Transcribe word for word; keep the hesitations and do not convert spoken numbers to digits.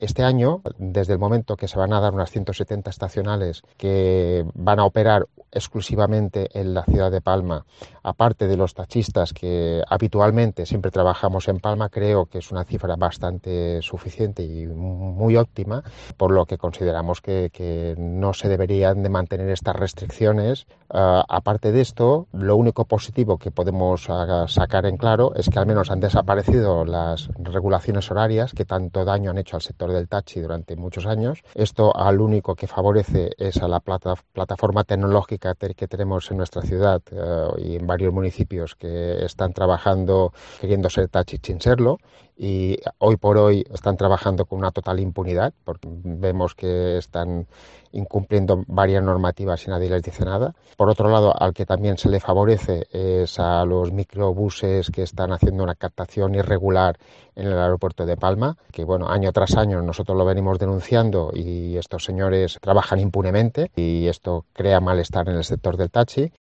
Este año, desde el momento que se van a dar unas ciento setenta estacionales que van a operar exclusivamente en la ciudad de Palma, aparte de los taxistas que habitualmente siempre trabajamos en Palma, creo que es una cifra bastante suficiente y muy óptima, por lo que consideramos que, que no se deberían de mantener estas restricciones. Uh, aparte de esto, lo único positivo que podemos uh, sacar en claro es que al menos han desaparecido las regulaciones horarias que tanto daño han hecho al sector del taxi durante muchos años. Esto al único que favorece es a la plata, plataforma tecnológica que tenemos en nuestra ciudad uh, y en varios municipios que están trabajando queriendo ser taxi sin serlo, y hoy por hoy están trabajando con una total impunidad porque vemos que están incumpliendo varias normativas y nadie les dice nada. Por otro lado, al que también se le favorece es a los microbuses que están haciendo una captación irregular en el aeropuerto de Palma, que bueno, año tras año nosotros lo venimos denunciando y estos señores trabajan impunemente y esto crea malestar en el sector del taxi.